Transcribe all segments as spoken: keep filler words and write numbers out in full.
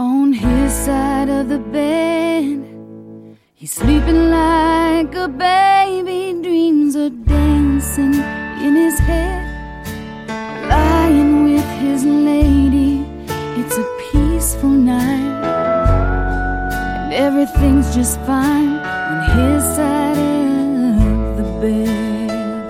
On his side of the bed, he's sleeping like a baby. Dreams are dancing in his head, lying with his lady. It's a peaceful night, and everything's just fine on his side of the bed.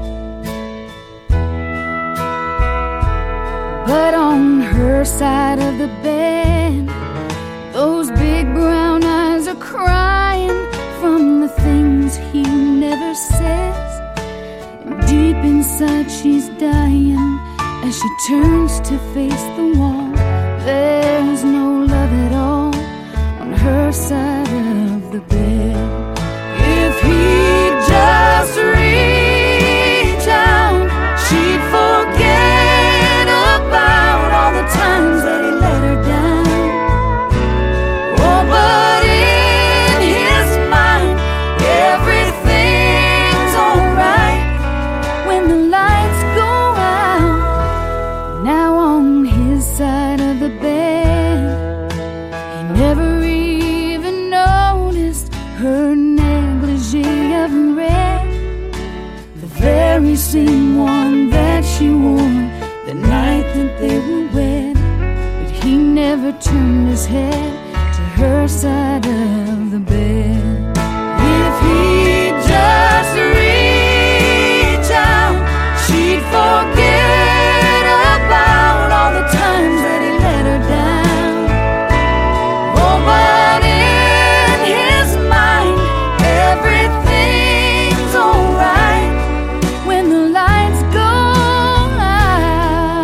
But on her side of the bed, those big brown eyes are crying from the things he never says. And deep inside she's dying as she turns to face the wall. There's no love at all on her side of the bed. If he'd just reach out, she'd forget about all the times that he let her down. Oh, but in his mind, everything's alright when the lights go out. Now on his side of the bed, he never even noticed her negligee of red, the very same one that she wore the night that they were wed. But he never turned his head to her side of the bed. If he just reach out, she'd forget about all the times that he let her down. Oh, but in his mind, everything's alright when the lights go out.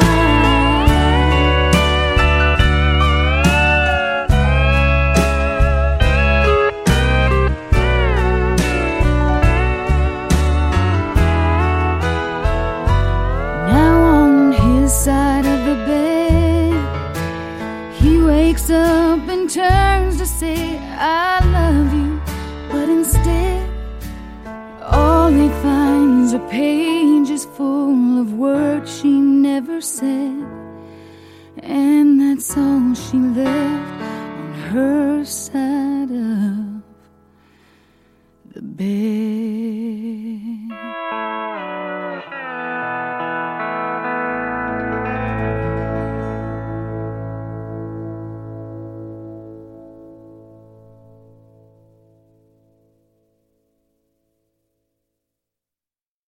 Now on his side of the bed, he wakes up and turns to say, I love you, but instead all he finds are pages full of words she never said. And that's all she left on her side of the bed.